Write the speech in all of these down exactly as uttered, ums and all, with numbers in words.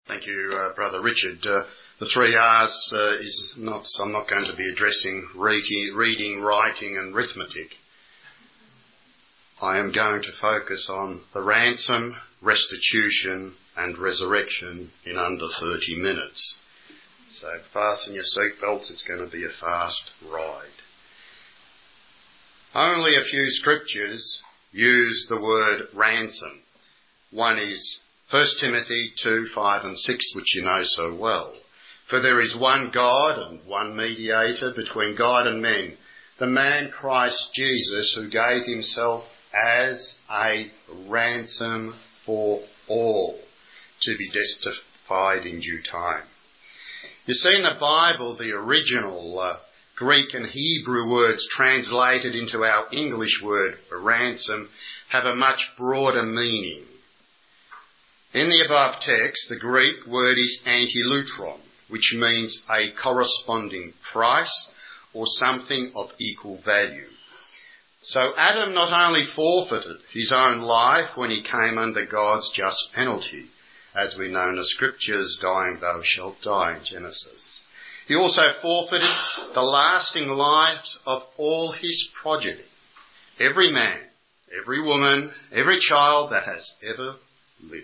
Thank you, uh, Brother Richard. Uh, the three R's uh, is not, I'm not going to be addressing reading, reading, writing and arithmetic. I am going to focus on the ransom, restitution and resurrection in under thirty minutes. So fasten your seatbelts, it's going to be a fast ride. Only a few scriptures use the word ransom. One is First Timothy two, five and six, which you know so well. For there is one God and one mediator between God and men, the man Christ Jesus, who gave himself as a ransom for all, to be justified in due time. You see, in the Bible, the original uh, Greek and Hebrew words translated into our English word for ransom have a much broader meaning. In the above text, the Greek word is antilutron, which means a corresponding price or something of equal value. So Adam not only forfeited his own life when he came under God's just penalty, as we know in the scriptures, dying thou shalt die in Genesis. He also forfeited the lasting lives of all his progeny, every man, every woman, every child that has ever lived.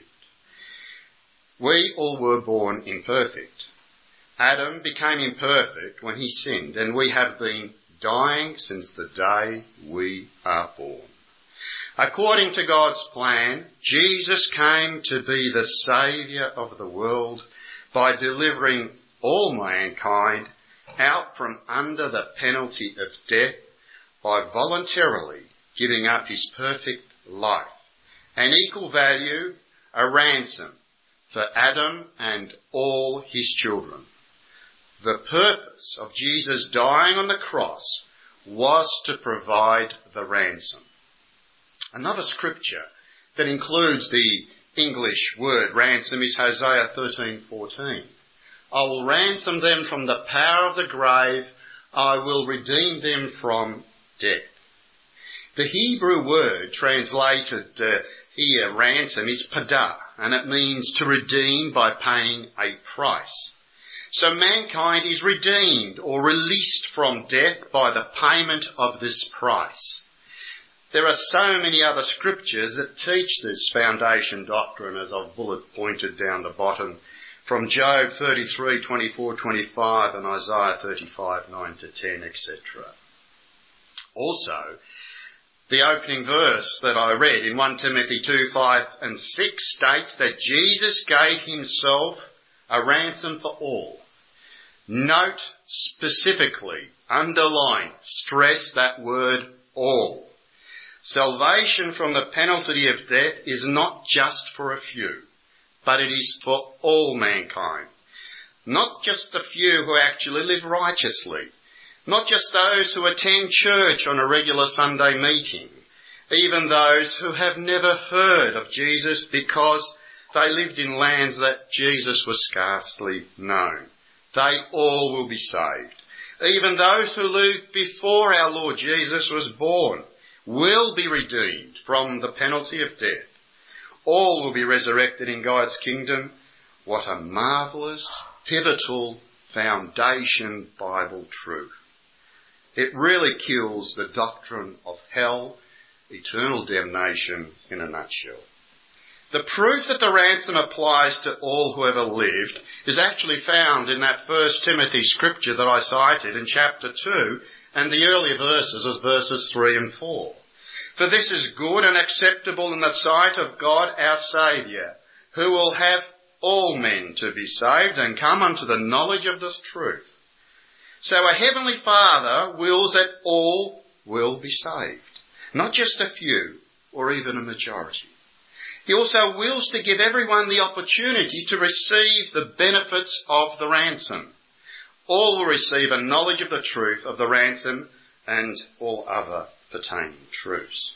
We all were born imperfect. Adam became imperfect when he sinned, and we have been dying since the day we are born. According to God's plan, Jesus came to be the Saviour of the world by delivering all mankind out from under the penalty of death by voluntarily giving up his perfect life, an equal value, a ransom for Adam and all his children. The purpose of Jesus dying on the cross was to provide the ransom. Another scripture that includes the English word ransom is Hosea thirteen fourteen. I will ransom them from the power of the grave. I will redeem them from death. The Hebrew word translated uh, here ransom is padah, and it means to redeem by paying a price. So mankind is redeemed or released from death by the payment of this price. There are so many other scriptures that teach this foundation doctrine, as I've bullet pointed down the bottom, from Job thirty-three, twenty-four, twenty-five and Isaiah thirty-five, nine to ten, et cetera. Also, the opening verse that I read in First Timothy two, five and six states that Jesus gave himself a ransom for all. Note specifically, underline, stress that word all. Salvation from the penalty of death is not just for a few, but it is for all mankind. Not just the few who actually live righteously. Not just those who attend church on a regular Sunday meeting. Even those who have never heard of Jesus because they lived in lands that Jesus was scarcely known. They all will be saved. Even those who lived before our Lord Jesus was born will be redeemed from the penalty of death. All will be resurrected in God's kingdom. What a marvellous, pivotal, foundation Bible truth. It really kills the doctrine of hell, eternal damnation in a nutshell. The proof that the ransom applies to all who ever lived is actually found in that First Timothy scripture that I cited in chapter two and the earlier verses as verses three and four. For this is good and acceptable in the sight of God our Saviour, who will have all men to be saved and come unto the knowledge of this truth. So a heavenly Father wills that all will be saved, not just a few or even a majority. He also wills to give everyone the opportunity to receive the benefits of the ransom. All will receive a knowledge of the truth of the ransom and all other pertaining truths.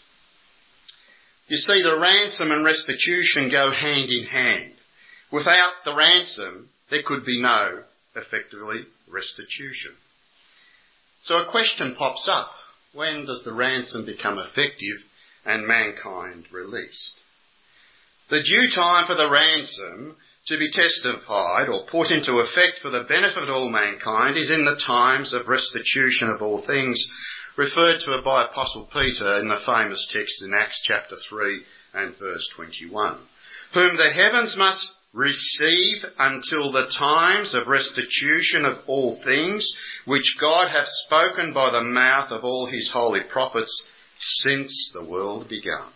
You see, the ransom and restitution go hand in hand. Without the ransom, there could be no, effectively, restitution. So a question pops up. When does the ransom become effective and mankind released? The due time for the ransom to be testified or put into effect for the benefit of all mankind is in the times of restitution of all things, referred to by Apostle Peter in the famous text in Acts chapter three and verse twenty-one, whom the heavens must receive until the times of restitution of all things, which God hath spoken by the mouth of all his holy prophets since the world began.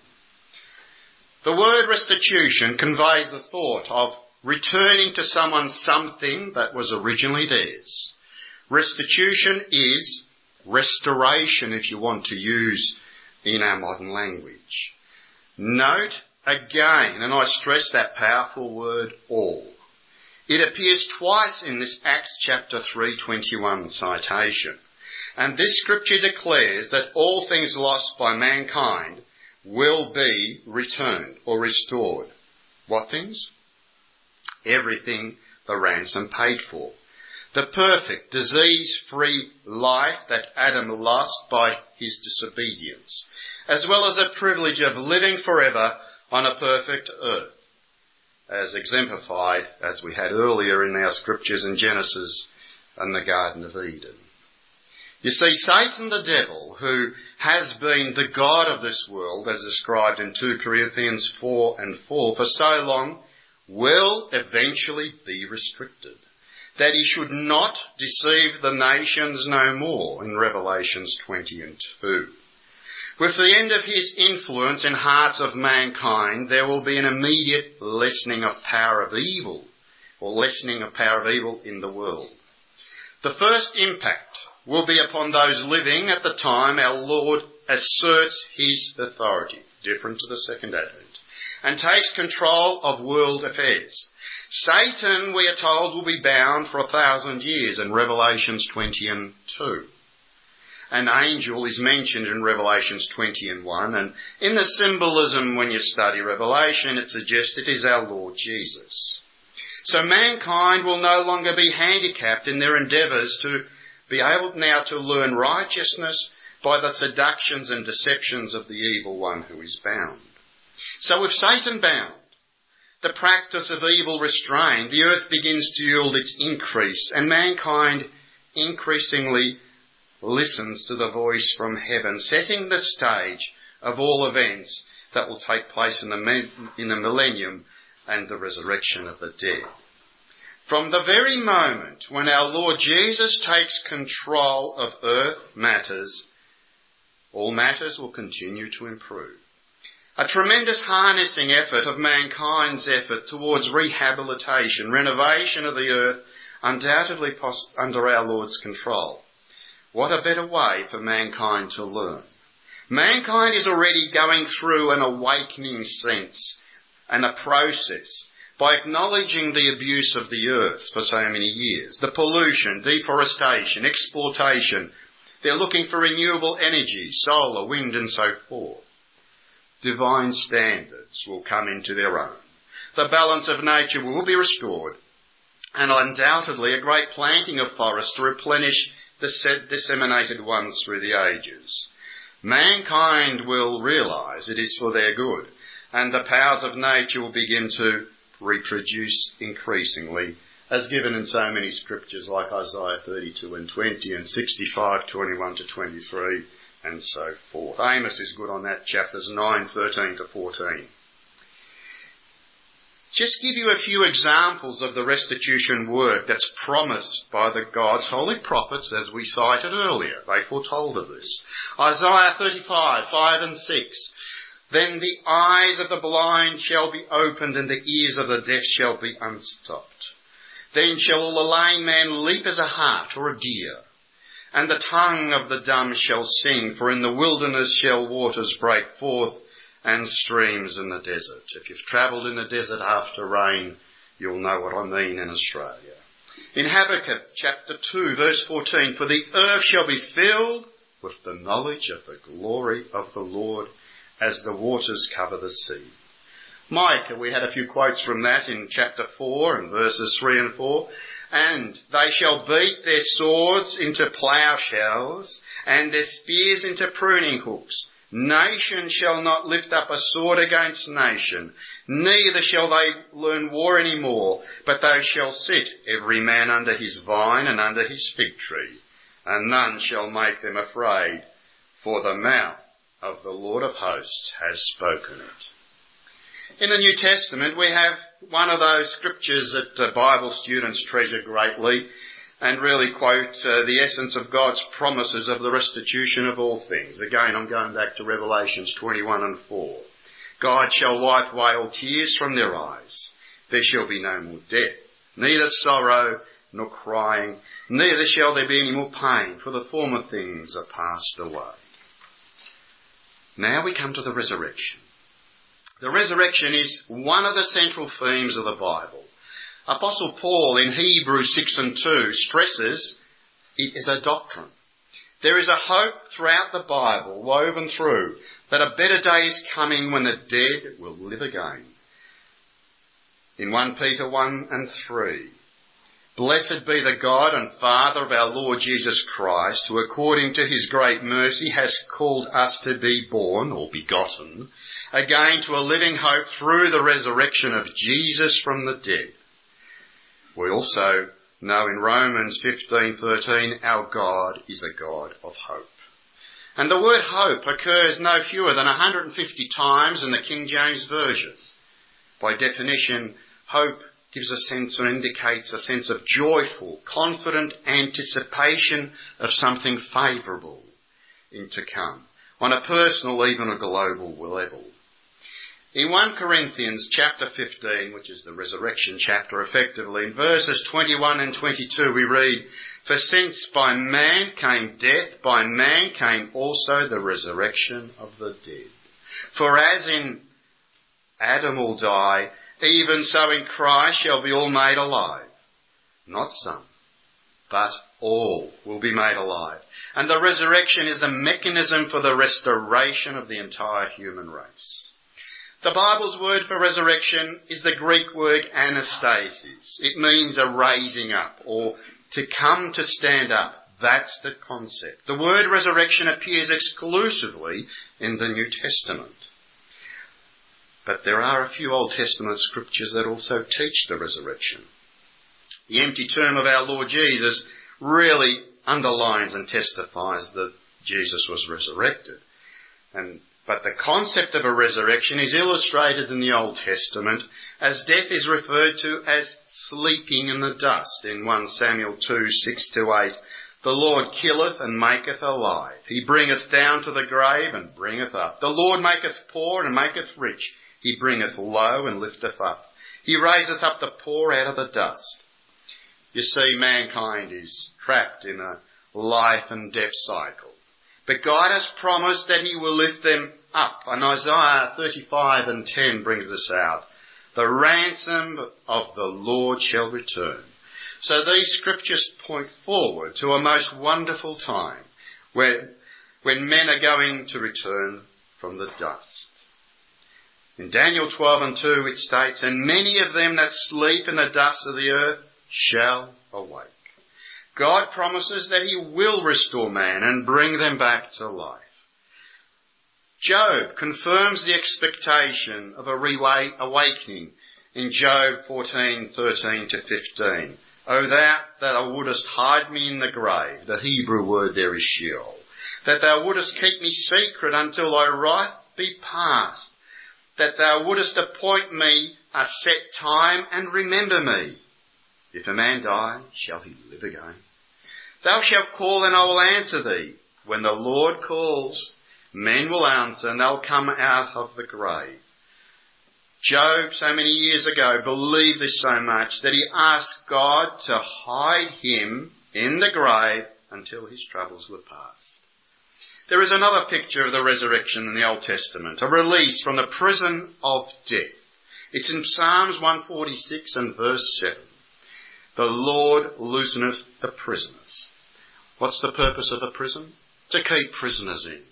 The word restitution conveys the thought of returning to someone something that was originally theirs. Restitution is restoration, if you want to use in our modern language. Note again, and I stress that powerful word, all. It appears twice in this Acts chapter three twenty-one citation. And this scripture declares that all things lost by mankind will be returned or restored. What things? Everything the ransom paid for. The perfect, disease-free life that Adam lost by his disobedience, as well as the privilege of living forever on a perfect earth, as exemplified, as we had earlier in our scriptures in Genesis and the Garden of Eden. You see, Satan the devil, who has been the god of this world, as described in two Corinthians four and four, for so long, will eventually be restricted, that he should not deceive the nations no more, in Revelations twenty and two. With the end of his influence in hearts of mankind, there will be an immediate lessening of power of evil, or lessening of power of evil in the world. The first impact will be upon those living at the time our Lord asserts his authority, different to the second advent, and takes control of world affairs. Satan, we are told, will be bound for a thousand years in Revelations twenty and two. An angel is mentioned in Revelations twenty and one, and in the symbolism when you study Revelation, it suggests it is our Lord Jesus. So mankind will no longer be handicapped in their endeavours to be able now to learn righteousness by the seductions and deceptions of the evil one who is bound. So with Satan bound, the practice of evil restrained, the earth begins to yield its increase, and mankind increasingly listens to the voice from heaven, setting the stage of all events that will take place in the, in the millennium and the resurrection of the dead. From the very moment when our Lord Jesus takes control of earth matters, all matters will continue to improve. A tremendous harnessing effort of mankind's effort towards rehabilitation, renovation of the earth, undoubtedly pos- under our Lord's control. What a better way for mankind to learn. Mankind is already going through an awakening sense and a process by acknowledging the abuse of the earth for so many years, the pollution, deforestation, exploitation. They're looking for renewable energy, solar, wind and so forth. Divine standards will come into their own. The balance of nature will be restored, and undoubtedly a great planting of forests to replenish the disseminated ones through the ages. Mankind will realise it is for their good, and the powers of nature will begin to reproduce increasingly, as given in so many scriptures like Isaiah thirty-two and twenty and sixty-five, twenty-one to twenty-three and so forth. Amos is good on that, chapters nine, thirteen to fourteen. Just give you a few examples of the restitution work that's promised by the God's holy prophets, as we cited earlier. They foretold of this. Isaiah thirty-five, five and six. Then the eyes of the blind shall be opened, and the ears of the deaf shall be unstopped. Then shall the lame man leap as a hart or a deer, and the tongue of the dumb shall sing, for in the wilderness shall waters break forth, and streams in the desert. If you've travelled in the desert after rain, you'll know what I mean in Australia. In Habakkuk chapter two, verse fourteen, for the earth shall be filled with the knowledge of the glory of the Lord, as the waters cover the sea. Micah, we had a few quotes from that in chapter four and verses three and four. And they shall beat their swords into ploughshares, and their spears into pruning hooks. Nation shall not lift up a sword against nation, neither shall they learn war any more, but they shall sit every man under his vine and under his fig tree, and none shall make them afraid, for the mouth of the Lord of hosts has spoken it. In the New Testament we have one of those scriptures that uh, Bible students treasure greatly and really quote uh, the essence of God's promises of the restitution of all things. Again, I'm going back to Revelations twenty-one and four. God shall wipe away all tears from their eyes. There shall be no more death, neither sorrow nor crying, neither shall there be any more pain, for the former things are passed away. Now we come to the resurrection. The resurrection is one of the central themes of the Bible. Apostle Paul in Hebrews six and two stresses it is a doctrine. There is a hope throughout the Bible, woven through, that a better day is coming when the dead will live again. In First Peter one and three, blessed be the God and Father of our Lord Jesus Christ, who according to his great mercy has called us to be born, or begotten, again to a living hope through the resurrection of Jesus from the dead. We also know in Romans fifteen thirteen, our God is a God of hope. And the word hope occurs no fewer than one hundred fifty times in the King James Version. By definition, hope gives a sense or indicates a sense of joyful, confident anticipation of something favourable in to come, on a personal, even a global level. In First Corinthians chapter fifteen, which is the resurrection chapter effectively, in verses twenty-one and twenty-two we read, for since by man came death, by man came also the resurrection of the dead. For as in Adam all die, even so in Christ shall be all made alive. Not some, but all will be made alive. And the resurrection is the mechanism for the restoration of the entire human race. The Bible's word for resurrection is the Greek word anastasis. It means a raising up, or to come to stand up. That's the concept. The word resurrection appears exclusively in the New Testament. But there are a few Old Testament scriptures that also teach the resurrection. The empty tomb of our Lord Jesus really underlines and testifies that Jesus was resurrected. And But the concept of a resurrection is illustrated in the Old Testament as death is referred to as sleeping in the dust in First Samuel two, six to eight. The Lord killeth and maketh alive. He bringeth down to the grave and bringeth up. The Lord maketh poor and maketh rich. He bringeth low and lifteth up. He raiseth up the poor out of the dust. You see, mankind is trapped in a life and death cycle. But God has promised that he will lift them up. And Isaiah thirty-five and ten brings this out. The ransom of the Lord shall return. So these scriptures point forward to a most wonderful time where, when men are going to return from the dust. In Daniel twelve and two it states, and many of them that sleep in the dust of the earth shall awake. God promises that he will restore man and bring them back to life. Job confirms the expectation of a reawakening in Job fourteen thirteen to fifteen. O thou that thou wouldest hide me in the grave, the Hebrew word there is Sheol, that thou wouldest keep me secret until thy wrath be past, that thou wouldest appoint me a set time and remember me. If a man die, shall he live again? Thou shalt call and I will answer thee. When the Lord calls, men will answer and they'll come out of the grave. Job, so many years ago, believed this so much that he asked God to hide him in the grave until his troubles were past. There is another picture of the resurrection in the Old Testament, a release from the prison of death. It's in Psalms one forty-six and verse seven. The Lord looseneth the prisoners. What's the purpose of a prison? To keep prisoners in.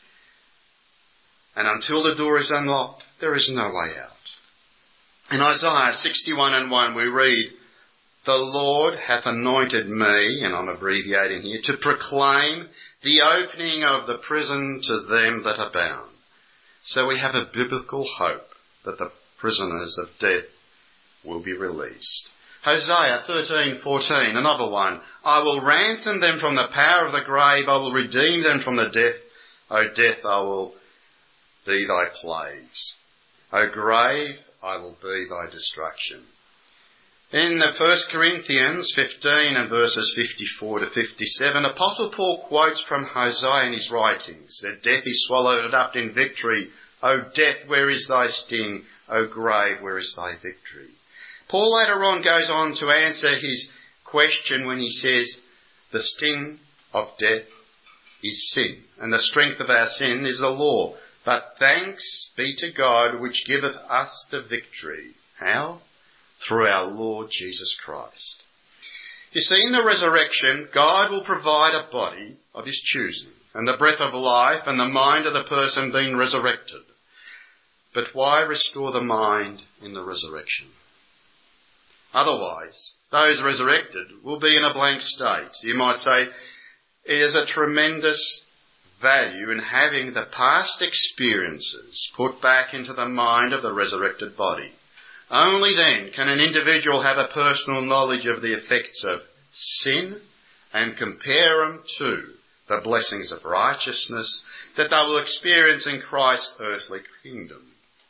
And until the door is unlocked, there is no way out. In Isaiah sixty-one and one we read, The Lord hath anointed me, and I'm abbreviating here, to proclaim the opening of the prison to them that are bound. So we have a biblical hope that the prisoners of death will be released. Hosea thirteen fourteen, another one. I will ransom them from the power of the grave. I will redeem them from the death. O death, I will be thy plagues. O grave, I will be thy destruction. In First Corinthians fifteen and verses fifty-four to fifty-seven, Apostle Paul quotes from Hosea in his writings that death is swallowed up in victory. O death, where is thy sting? O grave, where is thy victory? Paul later on goes on to answer his question when he says, the sting of death is sin, and the strength of our sin is the law. But thanks be to God which giveth us the victory. How? Through our Lord Jesus Christ. You see, in the resurrection, God will provide a body of his choosing, and the breath of life and the mind of the person being resurrected. But why restore the mind in the resurrection? Otherwise, those resurrected will be in a blank state. You might say, it is a tremendous value in having the past experiences put back into the mind of the resurrected body. Only then can an individual have a personal knowledge of the effects of sin and compare them to the blessings of righteousness that they will experience in Christ's earthly kingdom.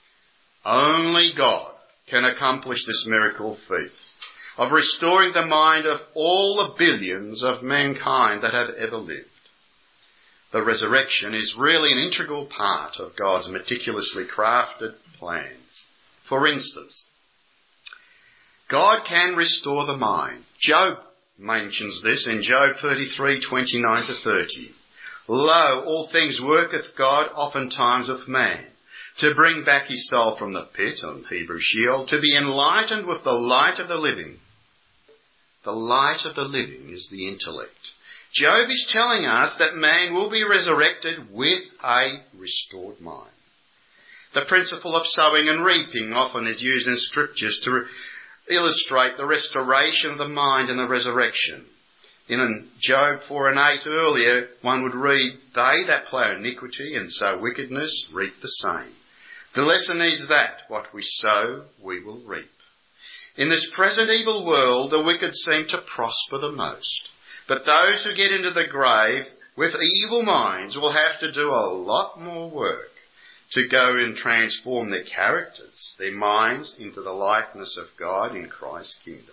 Only God can accomplish this miracle feat of restoring the mind of all the billions of mankind that have ever lived. The resurrection is really an integral part of God's meticulously crafted plans. For instance, God can restore the mind. Job mentions this in Job thirty-three, twenty-nine to thirty. Lo, all things worketh God oftentimes with man, to bring back his soul from the pit, on Hebrew Sheol, to be enlightened with the light of the living. The light of the living is the intellect. Job is telling us that man will be resurrected with a restored mind. The principle of sowing and reaping often is used in scriptures to illustrate the restoration of the mind and the resurrection. In Job four and eight earlier, one would read, they that plough iniquity and sow wickedness reap the same. The lesson is that what we sow, we will reap. In this present evil world, the wicked seem to prosper the most. But those who get into the grave with evil minds will have to do a lot more work to go and transform their characters, their minds, into the likeness of God in Christ's kingdom.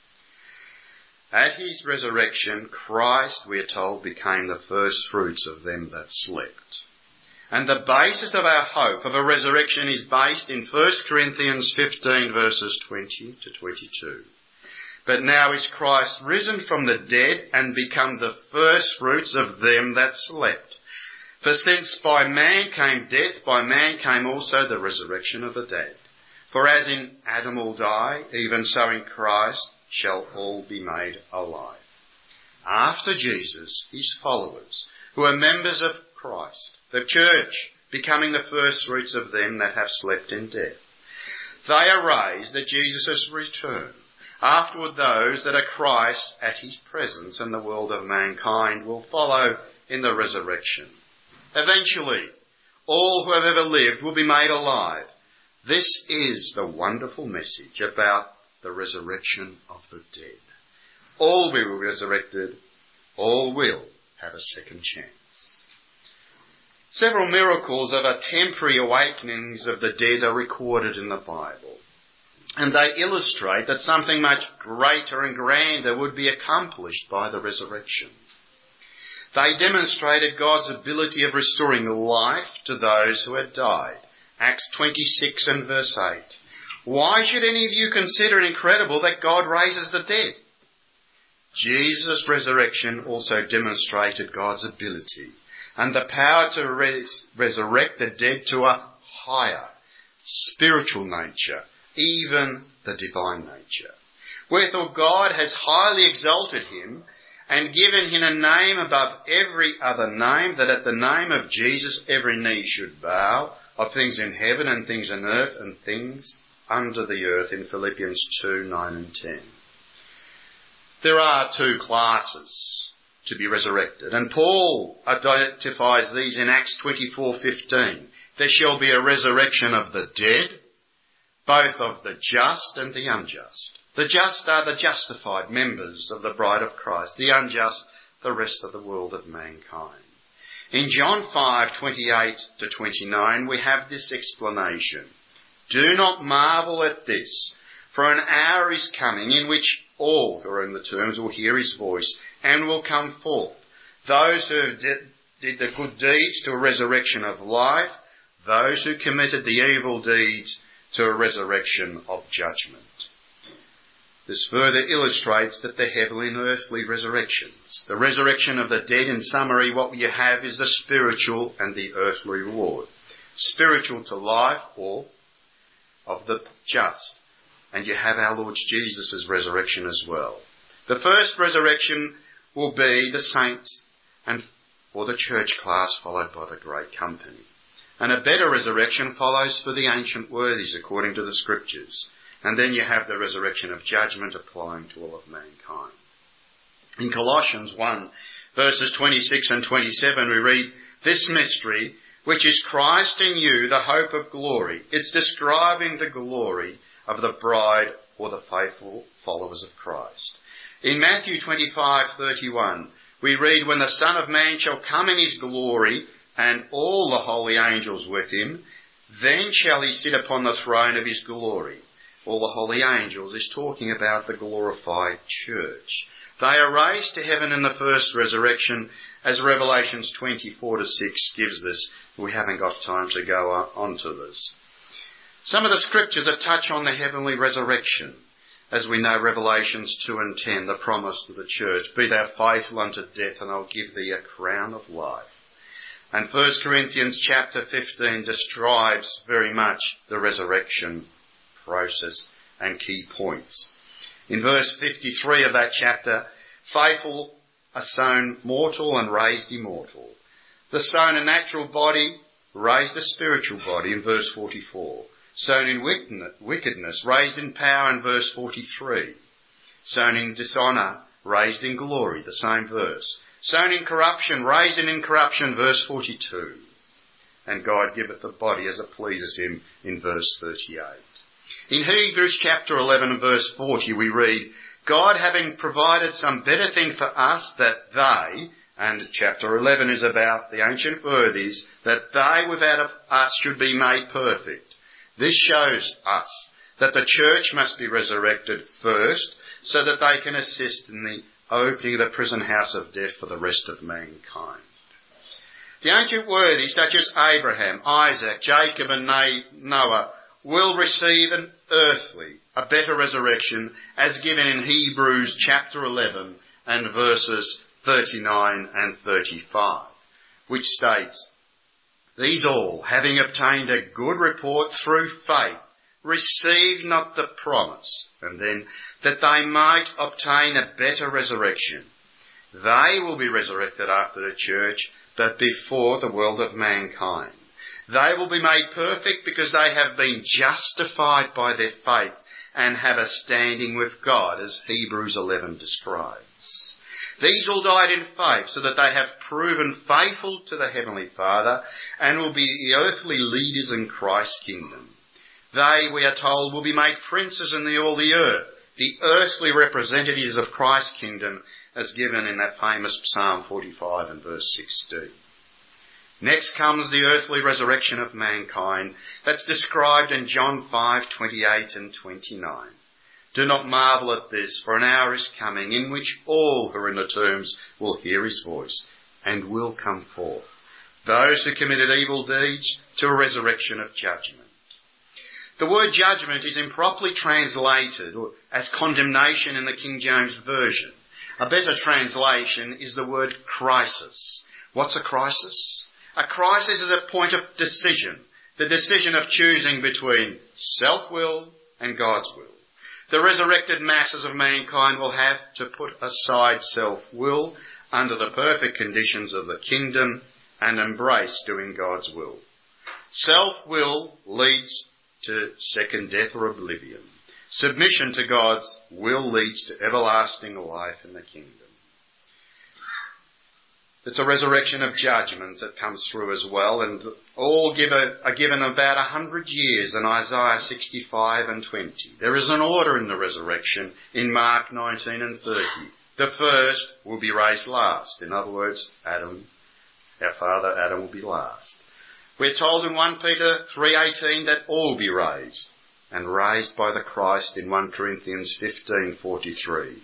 At his resurrection, Christ, we are told, became the first fruits of them that slept. And the basis of our hope of a resurrection is based in First Corinthians fifteen, verses twenty to twenty-two. But now is Christ risen from the dead and become the first fruits of them that slept. For since by man came death, by man came also the resurrection of the dead. For as in Adam all die, even so in Christ shall all be made alive. After Jesus, his followers, who are members of Christ, the church, becoming the first fruits of them that have slept in death. They are raised at Jesus' return. Afterward, those that are Christ at his presence in the world of mankind will follow in the resurrection. Eventually, all who have ever lived will be made alive. This is the wonderful message about the resurrection of the dead. All will be resurrected. All will have a second chance. Several miracles of a temporary awakenings of the dead are recorded in the Bible. And they illustrate that something much greater and grander would be accomplished by the resurrection. They demonstrated God's ability of restoring life to those who had died. Acts twenty-six and verse eight. Why should any of you consider it incredible that God raises the dead? Jesus' resurrection also demonstrated God's ability and the power to res- resurrect the dead to a higher spiritual nature, even the divine nature. Wherefore God has highly exalted him and given him a name above every other name, that at the name of Jesus every knee should bow, of things in heaven and things on earth and things under the earth, in Philippians two, nine and ten. There are two classes to be resurrected, and Paul identifies these in Acts twenty-four fifteen. There shall be a resurrection of the dead, both of the just and the unjust. The just are the justified members of the bride of Christ, the unjust, the rest of the world of mankind. In John five twenty-eight to twenty-nine, we have this explanation. Do not marvel at this, for an hour is coming in which all who are in the tombs will hear his voice and will come forth. Those who did, did the good deeds to a resurrection of life, those who committed the evil deeds to a resurrection of judgment. This further illustrates that the heavenly and earthly resurrections, the resurrection of the dead, in summary, what you have is the spiritual and the earthly reward. Spiritual to life, or of the just. And you have our Lord Jesus' resurrection as well. The first resurrection will be the saints and or the church class, followed by the great company. And a better resurrection follows for the ancient worthies, according to the Scriptures. And then you have the resurrection of judgment applying to all of mankind. In Colossians one, verses twenty-six and twenty-seven, we read, this mystery, which is Christ in you, the hope of glory. It's describing the glory of the bride or the faithful followers of Christ. In Matthew twenty-five thirty-one, we read, when the Son of Man shall come in his glory, and all the holy angels with him, then shall he sit upon the throne of his glory. All the holy angels is talking about the glorified church. They are raised to heaven in the first resurrection, as Revelations twenty-four to six gives us. We haven't got time to go on to this. Some of the scriptures that touch on the heavenly resurrection. As we know, Revelations two and ten, the promise to the church, be thou faithful unto death, and I'll give thee a crown of life. And First Corinthians chapter fifteen describes very much the resurrection process and key points. In verse fifty-three of that chapter, faithful are sown mortal and raised immortal. The sown a natural body, raised a spiritual body in verse forty-four. Sown in wickedness, raised in power in verse forty-three. Sown in dishonour, raised in glory, the same verse. Sown in corruption, raised in incorruption, verse forty-two. And God giveth a body as it pleases him in verse thirty-eight. In Hebrews chapter eleven and verse forty we read, God having provided some better thing for us, that they, and chapter eleven is about the ancient worthies, that they without us should be made perfect. This shows us that the church must be resurrected first, so that they can assist in the opening of the prison house of death for the rest of mankind. The ancient worthies, such as Abraham, Isaac, Jacob and Noah, will receive an earthly, a better resurrection, as given in Hebrews chapter eleven and verses thirty-nine and thirty-five, which states, these all, having obtained a good report through faith, received not the promise, and then that they might obtain a better resurrection. They will be resurrected after the church, but before the world of mankind. They will be made perfect because they have been justified by their faith and have a standing with God, as Hebrews eleven describes. These all died in faith, so that they have proven faithful to the Heavenly Father and will be the earthly leaders in Christ's kingdom. They, we are told, will be made princes in the, all the earth, the earthly representatives of Christ's kingdom, as given in that famous Psalm forty-five and verse sixteen. Next comes the earthly resurrection of mankind that's described in John five twenty-eight and twenty-nine. Do not marvel at this, for an hour is coming in which all who are in the tombs will hear his voice and will come forth. Those who committed evil deeds to a resurrection of judgment. The word judgment is improperly translated as condemnation in the King James Version. A better translation is the word crisis. What's a crisis? A crisis is a point of decision, the decision of choosing between self-will and God's will. The resurrected masses of mankind will have to put aside self-will under the perfect conditions of the kingdom and embrace doing God's will. Self-will leads to second death or oblivion. Submission to God's will leads to everlasting life in the kingdom. It's a resurrection of judgment that comes through as well, and all give a, are given about a hundred years in Isaiah sixty-five and twenty. There is an order in the resurrection in Mark nineteen and thirty. The first will be raised last. In other words, Adam, our father Adam will be last. We're told in First Peter three eighteen that all be raised, and raised by the Christ in First Corinthians fifteen forty-three.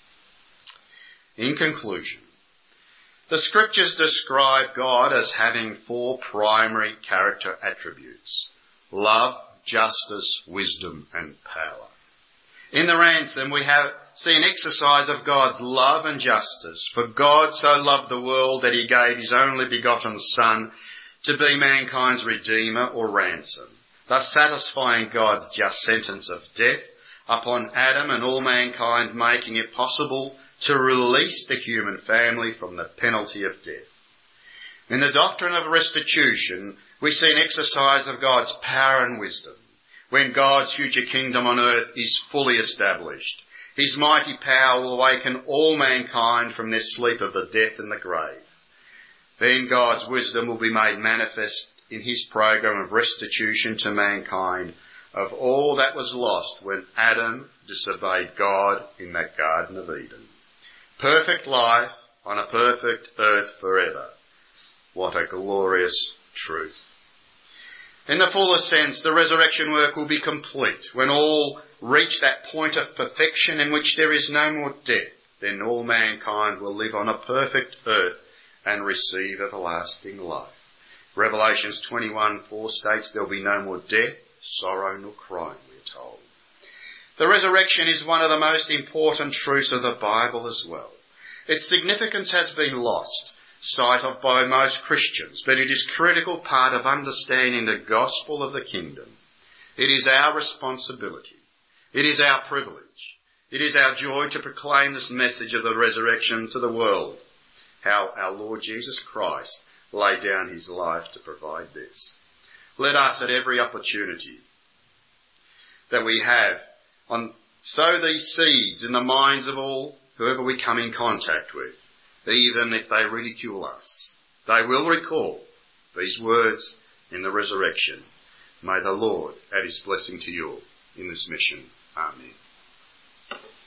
In conclusion, the Scriptures describe God as having four primary character attributes: love, justice, wisdom and power. In the ransom we have see an exercise of God's love and justice. For God so loved the world that he gave his only begotten Son to be mankind's redeemer or ransom, thus satisfying God's just sentence of death upon Adam and all mankind, making it possible to release the human family from the penalty of death. In the doctrine of restitution, we see an exercise of God's power and wisdom. When God's future kingdom on earth is fully established, his mighty power will awaken all mankind from their sleep of the death and the grave. Then God's wisdom will be made manifest in his program of restitution to mankind of all that was lost when Adam disobeyed God in that Garden of Eden. Perfect life on a perfect earth forever. What a glorious truth. In the fullest sense, the resurrection work will be complete when all reach that point of perfection in which there is no more death. Then all mankind will live on a perfect earth and receive everlasting life. Revelations twenty-one four states there will be no more death, sorrow nor crying, we are told. The resurrection is one of the most important truths of the Bible as well. Its significance has been lost sight of by most Christians, but it is a critical part of understanding the gospel of the kingdom. It is our responsibility. It is our privilege. It is our joy to proclaim this message of the resurrection to the world, how our Lord Jesus Christ laid down his life to provide this. Let us, at every opportunity that we have, on sow these seeds in the minds of all whoever we come in contact with, even if they ridicule us. They will recall these words in the resurrection. May the Lord add his blessing to you in this mission. Amen.